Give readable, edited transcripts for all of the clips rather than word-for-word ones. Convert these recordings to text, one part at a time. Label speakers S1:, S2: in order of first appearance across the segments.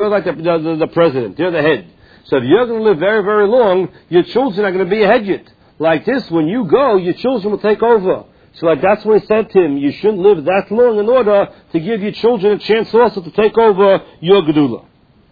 S1: like the president, you're the head. So if you're going to live very, very long, your children are going to be ahead yet. Like this, when you go, your children will take over. So like that's what he said to him, you shouldn't live that long in order to give your children a chance also to take over your Gedula.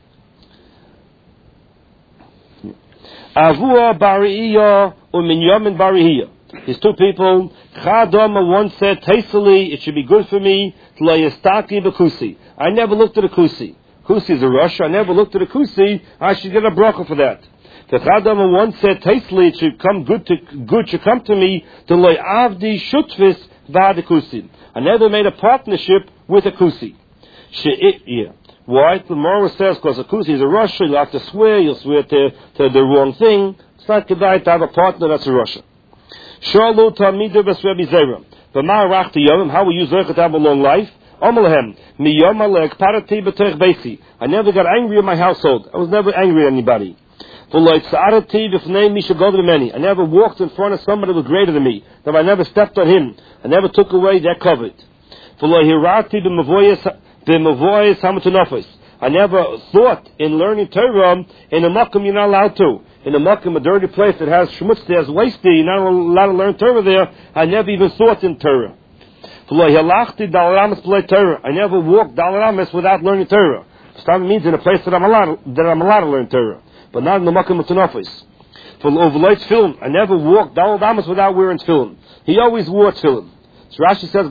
S1: Avua Bari'iyah Uminyamin Bari'iyah. These two people, Chadama once said, tastily, it should be good for me, Tlayastaki B'Kusi. I never looked at a Kusi. Kusi is a rush. I never looked at a Kusi. I should get a bracha for that. The Chadama once said, tastily, it should come good should come to me, to Loy Avdi Shutvis V'ad Kusi. I never made a partnership with a Kusi. Why? The Gemara says, because a Kusi is a rush, you'll have to swear, you'll swear to the wrong thing. It's not good to have a partner that's a Russia. Shalu Talmidu B'Srebi Zera. V'ma Rachti Yomim, how will you zerch to have a long life? Amalehem, Miyom Alek Parati B'Tech Beisi. I never got angry in my household. I was never angry at anybody. V'loit Sa'arati B'Fnei Misha Godel Meni. I never walked in front of somebody who was greater than me. That I never stepped on him. I never took away their covet. V'loit Hirati B'Mavoyes Hamatunofis. I never thought in learning Torah in a makom you're not allowed to. In a makom, a dirty place that has shmutz, there's waste there, you're not allowed to learn Torah there. I never even thought in Torah. I never walked Dalaramis without learning Torah. That means in a place that I'm allowed to learn Torah, but not in the makom Matanofis. For overlights film, I never walked Dalaramis without wearing tefillin. He always wore tefillin. So Rashi says,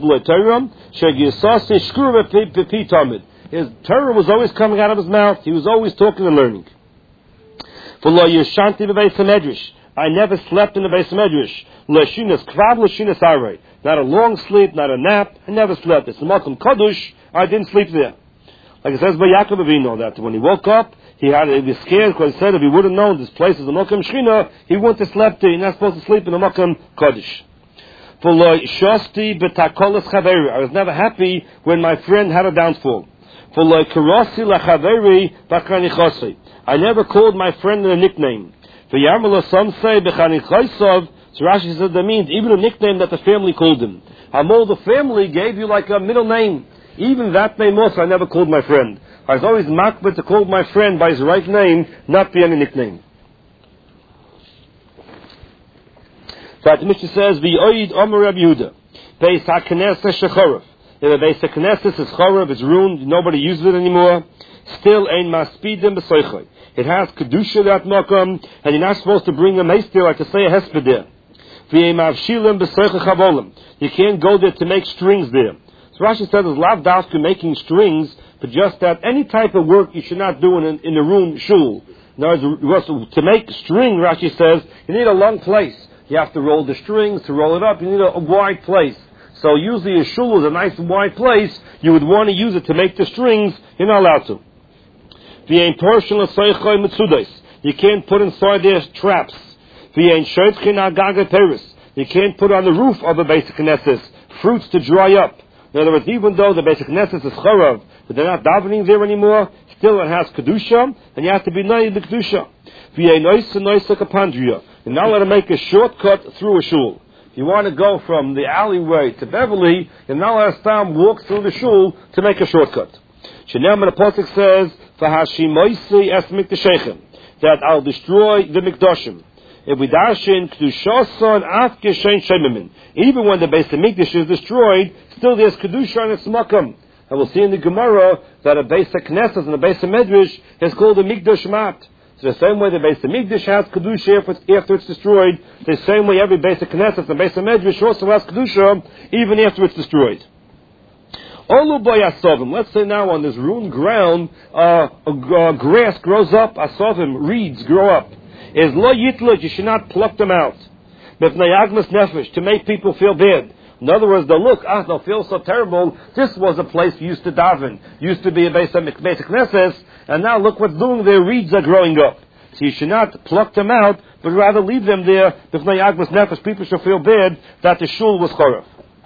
S1: his Torah was always coming out of his mouth. He was always talking and learning. I never slept in the Beis Medrash. Not a long sleep, not a nap. I never slept. It's the Malkum Kadosh. I didn't sleep there. Like it says by Yaakov Avinu, that when he woke up, he was scared because he said if he would have known this place is the Malkum Shechina, he wouldn't have slept there. You're not supposed to sleep in the Malkum Kadosh. I was never happy when my friend had a downfall. I never called my friend a nickname. So Rashi said that means even a nickname that the family called him. Hamol, the family gave you like a middle name. Even that name also I never called my friend. I was always makbet to call my friend by his right name, not by any nickname. So the Mishnah says, V'yoid Omer Rabbi Yehuda, Beis HaKnesses Shechorav. If the Beis HaKnesses is Chorav, it's ruined, nobody uses it anymore. Still, Ein Maspidim B'Soichoi. It has Kedusha that Makam, and you're not supposed to bring a mace there like to say a hesped there. You can't go there to make strings there. So Rashi says it's lav dafka making strings, but just that any type of work you should not do in a room shul. In other words, to make string, Rashi says, you need a long place. You have to roll the strings, to roll it up, you need a wide place. So usually a shul is a nice wide place, you would want to use it to make the strings, you're not allowed to. You can't put inside there traps. You can't put on the roof of a basic knesses fruits to dry up. In other words, even though the basic knesses is charav, but they're not davening there anymore, still it has kedusha, and you have to be naive the kedusha. You're not allowed to make a shortcut through a shul. If you want to go from the alleyway to Beverly, you're not allowed to stop and walk through the shul to make a shortcut. Shenam the pasuk says, that I'll destroy the mikdashim. If we darshin kedushason af geshein shemimin, even when the Beis Hamikdash is destroyed, still there's kedusha in its makam. And we'll see in the Gemara that a Beis HaKnesses and a Beis HaMedrash is called a mikdash mat. So the same way the Beis Hamikdash has kedusha after it's destroyed, the same way every Beis HaKnesses and Beis HaMedrash also has kedusha even after it's destroyed. Let's say now on this ruined ground, grass grows up, asovim, reeds grow up. Is lo yitlut, you should not pluck them out. To make people feel bad. In other words, they'll look, they'll feel so terrible. This was a place we used to daven. Used to be a basic knesses, and now look what's doing there, reeds are growing up. So you should not pluck them out, but rather leave them there. People should feel bad that the shul was chorov.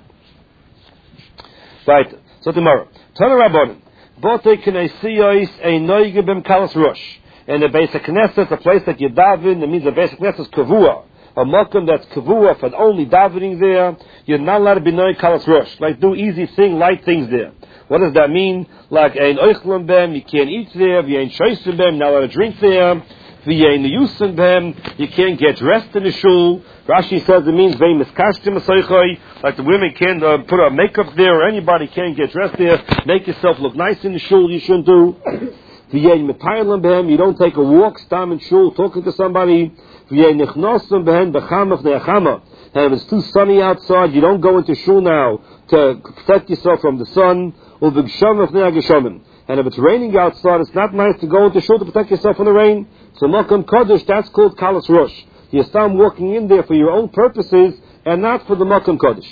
S1: Right. So tomorrow, Tana Rabbanan, Bote Knesiyos Einoige Bim Kalas Rosh. In the Beis HaKnesses, a place that you daven, it means the Beis HaKnesses is kavua, a makom that's kavua for only davening there. You're not allowed to be noig Kalas Rosh, like do easy thing, light things there. What does that mean? Like ein oichlem bem, you can't eat there. V'yein shoysim bem, not allowed to drink there. V'yein yusim bem, you can't get dressed in the shul. Rashi says it means vein miskashtim asoichoi, like the women can't put on makeup there, or anybody can't get dressed there. Make yourself look nice in the shul. You shouldn't do. V'yein metaylem bem, you don't take a walk, stam in shul, talking to somebody. V'yein nichnosim bem bechamach neachama. And if it's too sunny outside, you don't go into shul now to protect yourself from the sun. And if it's raining outside, it's not nice to go into shul to protect yourself from the rain. So Makam Kodesh, that's called Kalas Rosh. You start walking in there for your own purposes and not for the Makam Kodesh.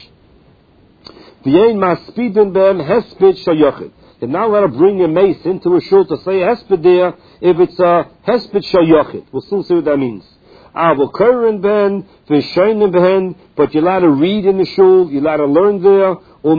S1: You're not allowed to bring a mace into a shul to say a hesped there if it's a hesped shal yochid. We'll soon see what that means. But you're allowed to read in the shul, you're allowed to learn there.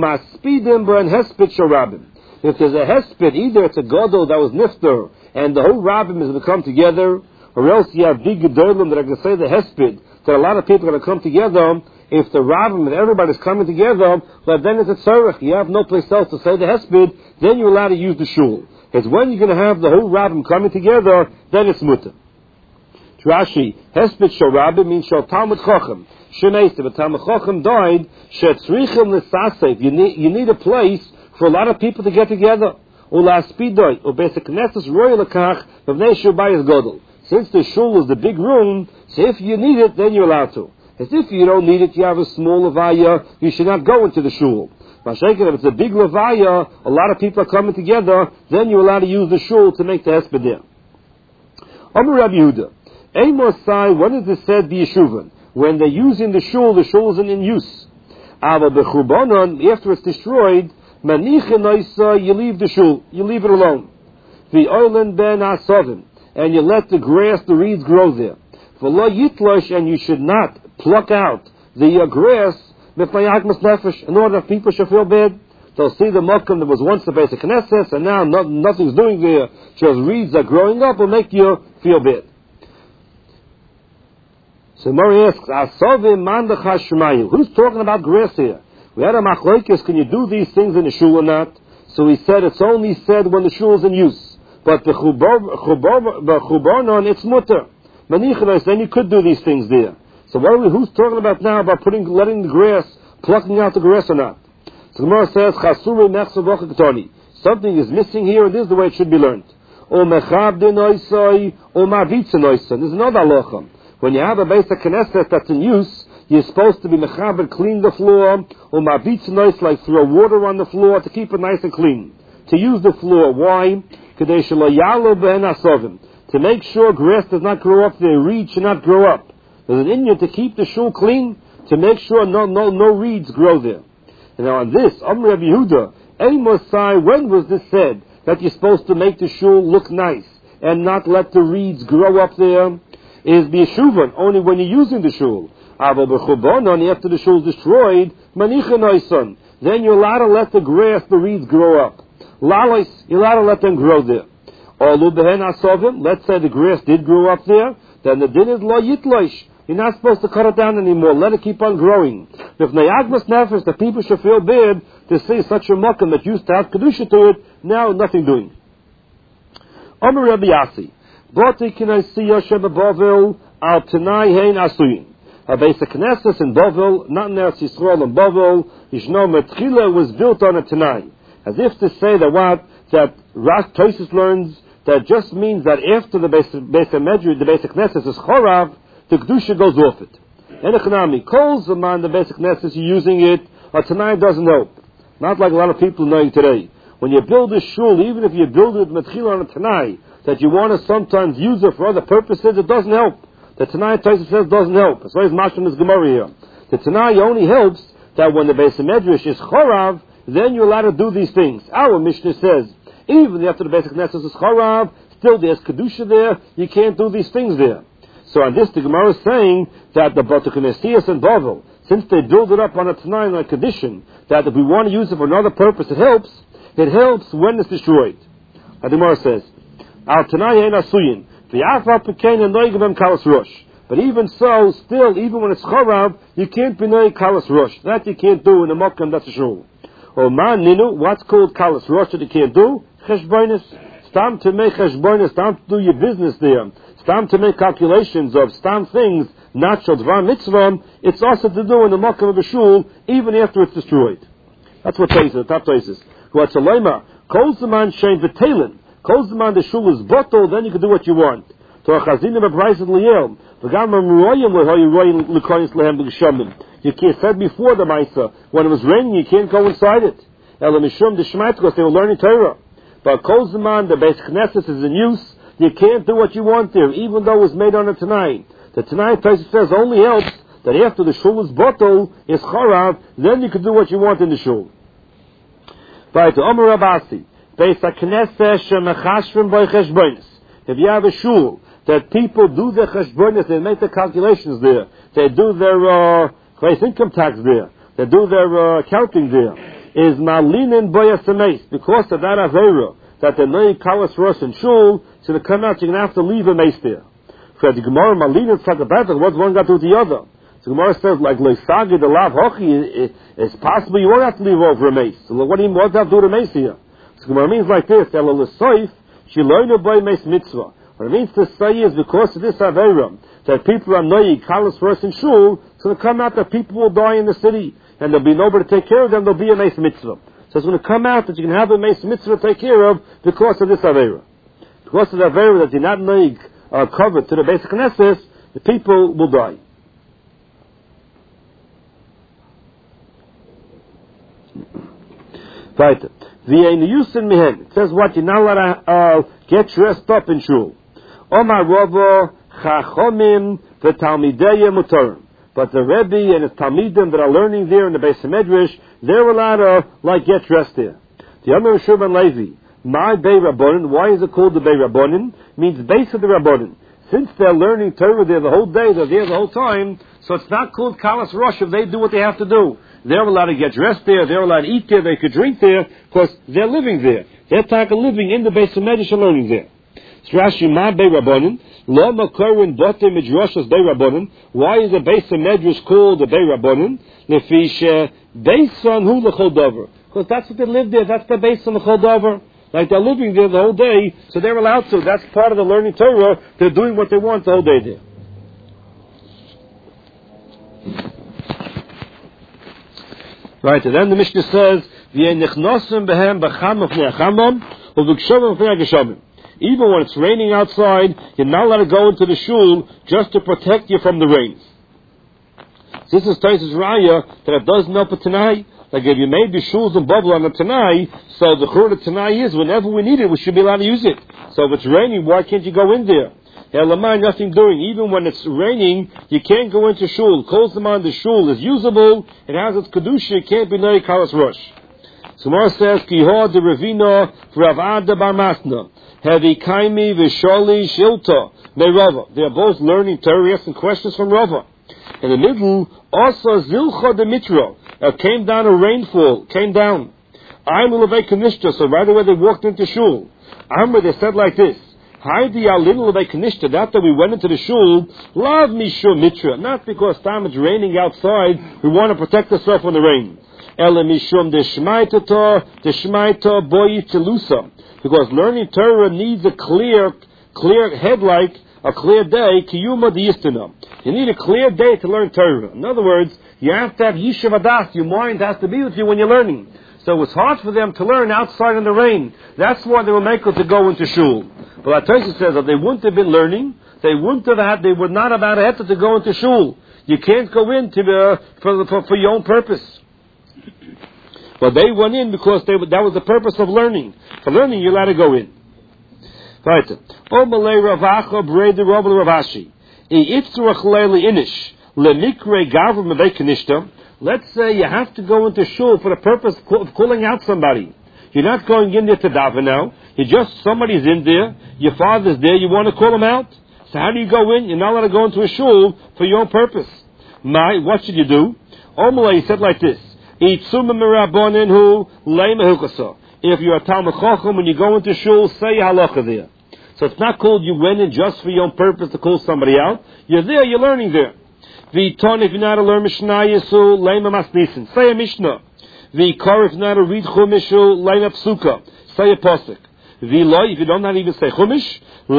S1: If there's a hesped, either it's a gadol that was nifter, and the whole rabbim is going to come together, or else you have big gedolim that are going to say the hesped, that a lot of people are going to come together. If the rabbim and everybody's coming together, but then it's a tzarech, you have no place else to say the hesped, then you're allowed to use the shul. It's when you're going to have the whole rabbim coming together, then it's mutter. Rashi, hesped shal rabbim means shal talmud chochem. Shemeiste, but talmud chochem died, shetzrichim l'sasef. You need a place for a lot of people to get together. Ula spidoi, or basic knesses royal lekach, b'vnei shubayis godel. Since the shul is the big room, so if you need it, then you're allowed to. As if you don't need it, you have a small levaya, you should not go into the shul. Mashiach, if it's a big levaya, a lot of people are coming together, then you're allowed to use the shul to make the hesped there. Amar Rabbi Yehuda. Amosai, when is it said b'yeshuvan? When they're using the shul isn't in use. Ava b'churbanon, after it's destroyed, manichin you leave the shul, you leave it alone. V'oilen ben asovim, and you let the grass, the reeds grow there. V'lo yitlosh, and you should not pluck out the grass b'fayagmas nefesh, in order that people should feel bad. They'll see the makom that was once the basic knesset, and now nothing's doing there. Just reeds are growing up will make you feel bad. So Mori asks, who's talking about grass here? We had a machlokes, can you do these things in the shul or not? So he said it's only said when the shul is in use. But the chubarnon, it's mutter. Manichanos, then you could do these things there. So who's talking about now about letting the grass, plucking out the grass or not? So the Gemara says, something is missing here, and this is the way it should be learned. There's another halacha. When you have a basic knesset that's in use, you're supposed to be mechaber, clean the floor, or mavitz nice, like throw water on the floor to keep it nice and clean. To use the floor, why? To make sure grass does not grow up there, reeds should not grow up. There's an inyan to keep the shul clean, to make sure no reeds grow there. And now on this, Amr Rabbi Yehuda, Mosai, when was this said that you're supposed to make the shul look nice and not let the reeds grow up there? Is b'yeshuvan, only when you're using the shul. Aval b'chubanon, after the shul is destroyed, manicha, then you're allowed to let the grass, the reeds grow up. Lalos, you're allowed to let them grow there. Olu behen asovim, let's say the grass did grow up there, then the din is lo yitlosh. You're not supposed to cut it down anymore, let it keep on growing. If neyagmas nefesh, the people should feel bad to see such a makom that used to have kedusha to it, now nothing doing. Omer Rabbi Yasi. Boti Knesiyah Sheba Bovel Al Tanai Hein Asuyin. A basic knesset in Bovel, not in Eretz Yisrael in Bovel, Yishno Metchila was built on a Tanai. As if to say that what? That Rash Tosis learns, that just means that after the basic knesset is Chorav, the Kedusha goes off it. And Echanami calls the man the basic knesset, you're using it, a Tanai doesn't help. Not like a lot of people knowing today. When you build a shul, even if you build it Metchila on a Tanai, that you want to sometimes use it for other purposes, it doesn't help. The Tanai Tosfos says doesn't help. As well as Mashal is Gemara here. The Tanai only helps that when the Beis Medrash is Chorav, then you're allowed to do these things. Our Mishnah says, even after the basic knesset is Chorav, still there's Kedusha there, you can't do these things there. So on this, the Gemara is saying that the Batukanesias and Bavel, since they build it up on a Tanai like condition, that if we want to use it for another purpose, it helps when it's destroyed. The Gemara says, Al Tanai Ein Asuyin. But even so, still, even when it's Chorav, you can't be Noy Kalas Rosh. That you can't do in a Mokkam, that's a shul. Or man ninu, what's called kalas rosh that you can't do? Cheshbonis. Stam to make cheshbonis, stam to do your business there. Stam to make calculations of stam things, not shodvar mitzvah. It's also to do in the makom of a shul, even after it's destroyed. That's what Taisus, the top Taisus. What's a lema? Kol zaman shein v'telin. Kol zaman the shul is bottled, then you can do what you want. To a chazinim of price of liyel. V'gam royim lehoy royim l'koyis lehem b'g'shamim. You can't, said before the Maisa, when it was raining, you can't go inside it. Elamishum the Shemait, because they were learning Torah. But Kol Zaman, the Beis Knesset is in use, you can't do what you want there, even though it was made on a Tanai. The Tanai Pesach says only helps that after the shul is bottled, is charav, then you can do what you want in the shul. Right, Omer Rabasi, Beis Knesset shemachashvim by cheshbonis. If you have a shul that people do their cheshbonis, they make the calculations there, they do their income tax there, they do their accounting there, is malinin boyasames, because of that avera, that the ney kalas rosh and shul, so to come out, you're going to have to leave a mace there. For the Gemara, malinin tzakabatak, what's one got to do with the other? So the Gemara says, like, leisagi, the lav hochi, it's possible you won't have to leave over a mace. So what do you have to do with a mace here? So the Gemara means like this, ela lesoif, shiloinu boy mace mitzvah. What it means to say is, because of this avera, that people are ney kalas rosh and shul, so to come out that people will die in the city, and there'll be nobody to take care of them, there'll be a mace mitzvah. So it's going to come out that you can have a mace mitzvah to take care of because of this avera. Because of the avera that you're not covered to the basic Knesset, the people will die. Right. It says what? You're not allowed to get dressed up in shul. Omar Rava Chachomim v'Talmidei Mutarim. But the Rebbe and his Talmidim that are learning there in the Beis Medrash, they're allowed to get dressed there. The Amar Shurban Levi, my Bei Rabbanin, why is it called the Bei Rabbanin? Means base of the Rabbanin. Since they're learning Torah there the whole day, they're there the whole time, so it's not called Kalas Rosh if they do what they have to do. They're allowed to get dressed there, they're allowed to eat there, they could drink there, because they're living there. They're talking living in the Beis Medrash and learning there. Rashi, my Bei Rabbanin, Lo Makorin Bote Midrashas Bei Rabbanin. Why is the Beis Medrash called the Bei Rabbanin? Lefisha Beisan Hu L'Chol Dover. Because that's what they live there. That's the Beisan L'Chol Dover. Like they're living there the whole day, so they're allowed to. That's part of the learning Torah. They're doing what they want the whole day there. Right, and then the Mishnah says, V'yenichnosim behem b'cham v'fnei achamam u'v'kshavim v'fnei ageshavim. Even when it's raining outside, you're not allowed to go into the shul just to protect you from the rain. This is Taisus Raya that it doesn't help a Tanai. Like if you made the shuls and bubble on a Tanai, so the chur of Tanai is whenever we need it, we should be allowed to use it. So if it's raining, why can't you go in there? Elamai, nothing doing. Even when it's raining, you can't go into shul. Calls them on the shul is usable. It has its kedusha. It can't be nei kalas rosh. So Gemara says, Kiho de Ravina Rav Ada Bar Masna. Hevi Kaimi Visholi Shilta Rava. They are both learning Torah, asking questions from Rava. In the middle, also Zilcha de Mitra. Came down a rainfall, came down. I'm Levei Kanishta, so right away they walked into shul. Amr, they said like this. Haidi Alin Levei Kanishta, that we went into the shul, Lav Mishur Mitra. Not because time it's raining outside, we want to protect ourselves from the rain. Ele Mishum Deshmaita Boyi Telusa. Because learning Torah needs a clear head, like a clear day, Kiyuma D'Yistina. You need a clear day to learn Torah. In other words, you have to have Yishuv Adas. Your mind has to be with you when you're learning. So it's hard for them to learn outside in the rain. That's why they were making to go into shul. But Tosha says that they wouldn't have been learning. They would not have had to go into shul. You can't go in for your own purpose. But they went in because that was the purpose of learning. For learning, you're allowed to go in. Right. Omalei Ravacha Brei de Rav Ravashi. Let's say you have to go into shul for the purpose of calling out somebody. You're not going in there to daven now. Somebody's in there. Your father's there. You want to call him out. So how do you go in? You're not allowed to go into a shul for your own purpose. What should you do? Omalei, he said like this. If you're a Talmud Chacham, when you go into shul, say halacha there. So it's not called you went in just for your own purpose to call somebody out. You're there, you're learning there. V'ton, if you're not to learn Mishnah Yisrael, Leima Masnisin. Say a Mishnah. V'ikar, if not to read Chumash, line up Sukkah. Say a pasuk. V'loi, if you don't know how to even say Chumash,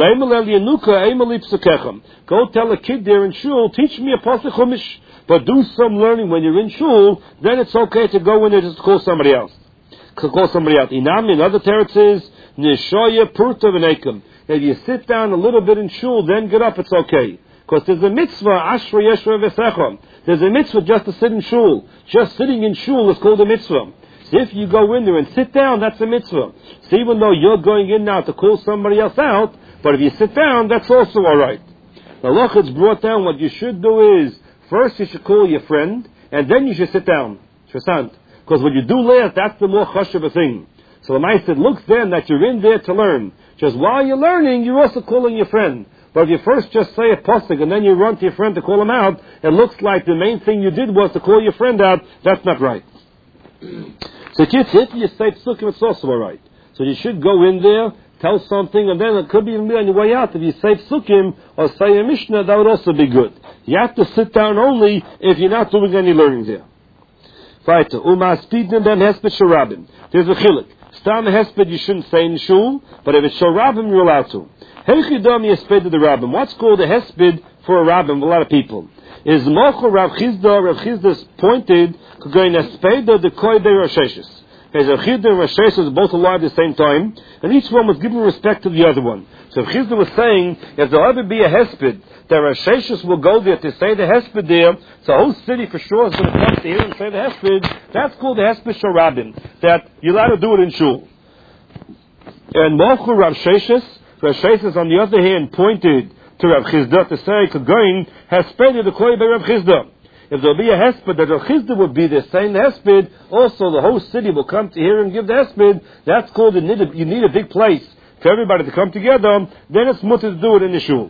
S1: go tell a kid there in shul, teach me a pasuk Chumash. But do some learning when you're in shul, then it's okay to go in there just to call somebody else. Inami, in other territories, Nishoya Purta V'nekim. If you sit down a little bit in shul, then get up, it's okay. Because there's a mitzvah, Ashra Yeshua V'secham. There's a mitzvah just to sit in shul. Just sitting in shul is called a mitzvah. So if you go in there and sit down, that's a mitzvah. So even though you're going in now to call somebody else out, but if you sit down, that's also alright. The Halacha it's brought down, what you should do is, first you should call your friend, and then you should sit down. Because what you do last, that's the more chush of a thing. So the Ma'aseh said, look then that you're in there to learn. Just while you're learning, you're also calling your friend. But if you first just say a pasuk and then you run to your friend to call him out, it looks like the main thing you did was to call your friend out. That's not right. So kids, if you say psukim, it's also alright. So you should go in there, tell something, and then it could be even on your way out. If you say psukim or say a mishnah, that would also be good. You have to sit down only if you're not doing any learning there. There's a chiluk. Stam hesped you shouldn't say in shul, but if it's shul rabbim, you're allowed to. What's called a hesped for a rabbim? A lot of people is mocho Rav Chizda. Rav Chizda's pointed going hespeda the koi be rasheshes. As Rav Chizda and Rasheshes both alive at the same time, and each one was giving respect to the other one. So Rav Chizda was saying, if there'll ever be a hesped, that Rasheshes will go there to say the hesped there, so the whole city for sure is going to come to hear and say the hesped. That's called the hesped shorabim, that you're allowed to do it in shul. And mocho Rav Rasheshes on the other hand pointed to Rav Chizda to say, Kagoin hesped the koi by Rav Chizda. If there'll be a hesped, that Rav Chizda would be there saying the hesped, also the whole city will come to hear and give the hesped. That's called, you need a big place for everybody to come together, then it's mutter to do it in the shul.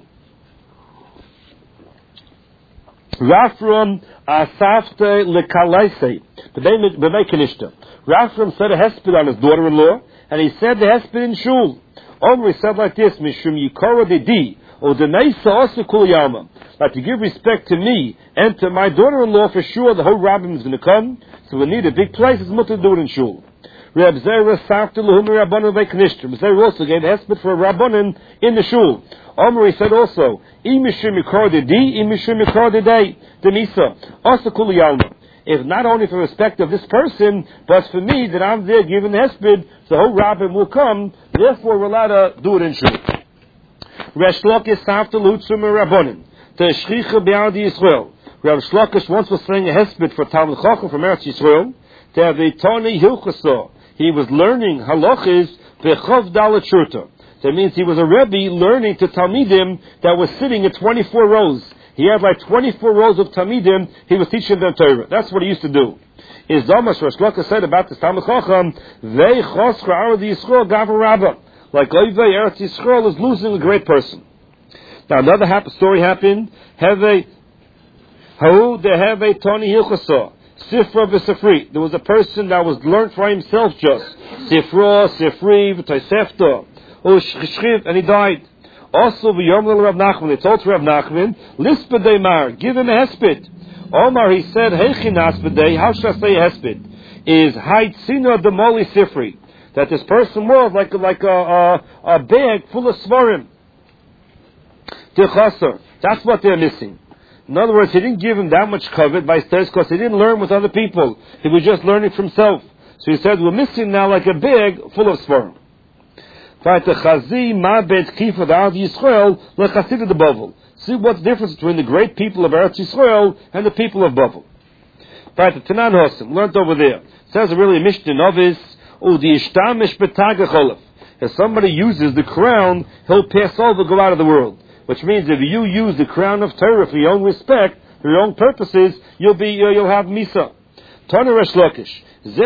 S1: Rafram asafte lekalaise, b'mei kanishta. Rafram said a hesped on his daughter-in-law, and he said the hesped in shul. Omri said like this, Mishum Yikora Dedi, or the Neisa also Kul Yama. Like to give respect to me and to my daughter-in-law, for sure the whole rabbin is going to come, so we need a big place, it's mutter to do it in shul. Reb Zera Safta Lahum Rabbanon Veiknishter. Reb Zera also gave hesped for a rabbanon in the shul. Omri said also, Imishum Yikora Dedi, Imishum Yikora Dedi, the Nisa, also Kul Yama. If not only for respect of this person, but for me, that I'm there giving the hesped, the whole rabbin will come, therefore we're allowed to do it in shul. Resh Lakish Safta Lutzum Rabbanim, the Shchicha Be'adi Yisrael. Rav Shlokish once was saying a hesped for Talmud Chacham from Eretz Yisrael, to have a Tani Hilchasa. He was learning halachis Bechov Dalet Shurta. That means he was a Rebbe learning to Talmidim that was sitting in 24 rows. He had like 24 rows of Talmidim, he was teaching them Torah. That's what he used to do. Is Damash Rosh Lakish said about the Talmud Chacham, Vei Choskra Arad Yisrael Gavar Rabbah. Like Oivei Eretz Yisrael is losing a great person. Now another story happened. Tani Hilchasa Sifra v'Sifri. There was a person that was learned for himself just Sifra, Sifri, v'Tosefta, and he died. Also v'Yom Rav Nachman. They told to Rav Nachman, Lispedei Mar, give him a hesped. Omar, he said, Heichin Haspedei. How should I say hesped? Is Haitzina Demoli Sifri. That this person was like a bag full of svarim. Tichaser. That's what they're missing. In other words, he didn't give him that much covet by stairs because he didn't learn with other people. He was just learning for himself. So he said, we're missing now like a bag full of svarim. See what's the difference between the great people of Eretz Yisrael and the people of Bavel. Tanan Hosim, learned over there. It says really a Mishnah Novice. If somebody uses the crown, he'll pass over, go out of the world. Which means if you use the crown of Torah for your own respect, for your own purposes, you'll have Misa. Tana Resh Lakish.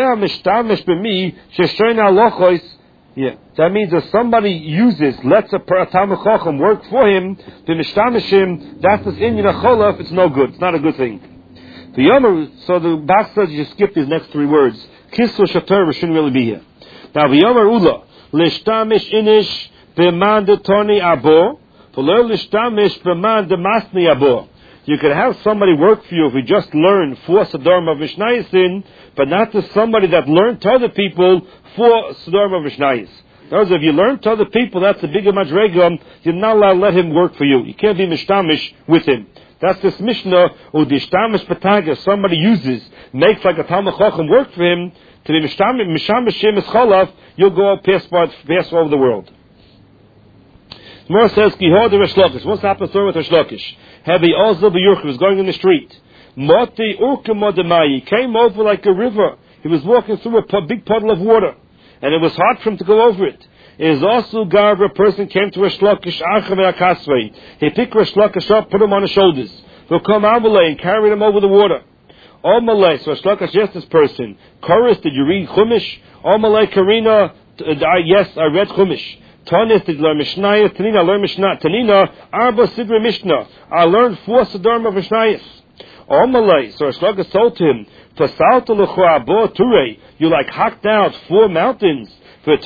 S1: Yeah, that means if somebody lets a Talmud Chacham work for him, the Mishtamishim, that's this Inyan Acholaf, it's no good, it's not a good thing. So the Bas says you skip these next three words. Kislu Shator shouldn't really be here. Now, V'yomer Ula, Lishtamish Inish B'man de Toni Abo, V'lo Lishtamish B'man de Masni Abo. You could have somebody work for you if we just learn 4 Sidurim of Mishnayos, but not to somebody that learned to other people 4 Sidurim of Mishnayos. In other words, if you learn to other people, that's a bigger madregam. You're not allowed to let him work for you. You can't be mishtamish with him. That's this Mishnah, or the ishtamish pataga, somebody uses, makes like a Talmud Chacham work for him, to be mishtamish shemis cholav, you'll go pass all over the world. More says, Kihod Resh Lakish. What's happened with Resh Lakish? Hebi Ozil B'Yurch was going in the street. Moti Urkamodamai came over like a river. He was walking through a big puddle of water, and it was hard for him to go over it. It is also Garver, a person came to Resh Lakish, Archav Akasvei. He picked Resh Lakish up, put him on his shoulders. He'll come Amalei and carried him over the water. Amalei, so Resh Lakish asked this person, Chorus, did you read Chumash? Amalei Karina, yes, I read Chumash. Tanis, did you learn Mishnayos? Tanina, I learned Mishnah. Tanina, Arba Sidra Mishnah. I learned 4 Sidurim of Mishnayos. Amalei, so Resh Lakish told him, Tasalta L'chua Bo Turei, you like hacked out 4 mountains. Like,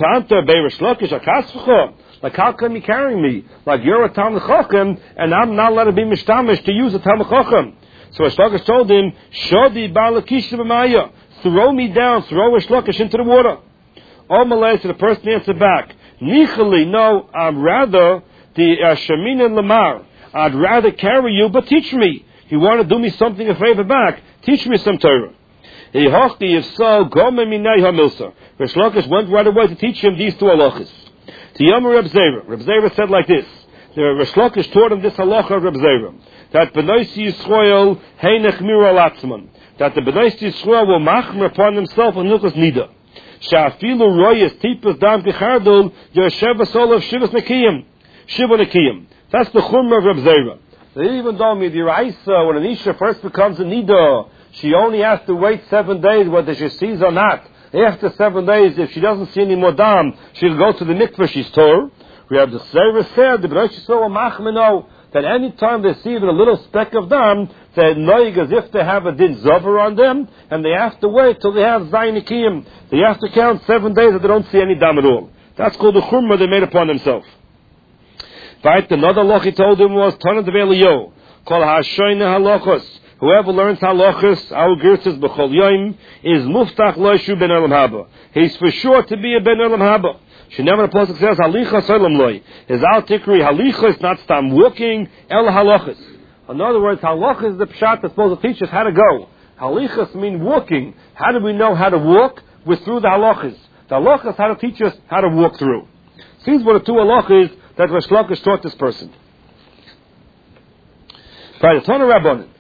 S1: how come you carrying me? Like, you're a Talmud Chacham, and I'm not allowed to be mishtamish to use a Talmud Chacham. So Resh Lakish told him, Shodi bar Lakish b'maya, throw me down, throw Resh Lakish into the water. Amalei, so the person answered back, Nichali, no, I'm rather the Shamin and Lamar. I'd rather carry you, but teach me. You want to do me something, a favor back, teach me some Torah. If so, Gomer Minei HaMilsa. Resh Lakish went right away to teach him these 2 halachas. To Yomer Reb Zera. Reb Zera said like this. The Resh Lakish taught him this halacha of Reb Zera. That B'noisi Yisrael Heinech Miro Alatzman. That the B'noisi Yisrael will machmer upon himself and Hilchos Nida. Sha'afilu Royas Tipas Dam Kechardul Yoshev Asol of Shivas Nekiyim. Shiva Nekiyim. That's the Chumrah of Reb Zera. They even told me the Raisa, when an Isha first becomes a Nida, she only has to wait 7 days whether she sees or not. After 7 days, if she doesn't see any more dam, she'll go to the mikveh she's told. We have the Sefer said, the B'nai Yisrael machmeno, that any time they see even a little speck of dam, they're noig as if they have a din zover on them, and they have to wait till they have zayin nikiyim. They have to count 7 days that they don't see any dam at all. That's called the chumrah they made upon themselves. Right, another loch he told him was, Tanat Veliyo, Kol HaShoyne halachos. Whoever learns halachas, our girtzes b'chol yoim, is muftach loishu ben olam haba. He's for sure to be a ben olam haba. Shenever the pasuk says halichas olam loy. His al tikri halichas, not stam walking, el halachas. In other words, halachas is the pshat that's supposed to teach us how to go. Halichas mean walking. How do we know how to walk? We're through the halachas. The halachas how to teach us how to walk through. These were the 2 halachas that Resh Lakish taught this person. By the Torah Rabbanon.